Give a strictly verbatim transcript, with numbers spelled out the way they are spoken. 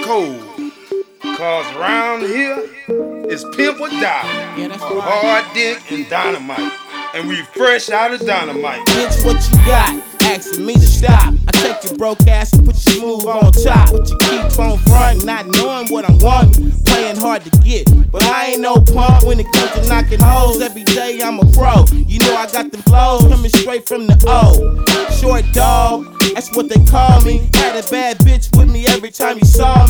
cold. Cause around here, it's pimp or die. Yeah, that's a right. hard dick and dynamite. And we fresh out of dynamite. Bitch, what you got? Asking me to stop. I take your broke ass and put your smooth on top. But you keep on front, not knowing what I'm wanting. Playing hard to get, but I ain't no punk when it comes to knocking hoes. Every day I'm a pro. You know I got the flows coming straight from the O. Short dog, that's what they call me. Had a bad bitch with me every time you saw me.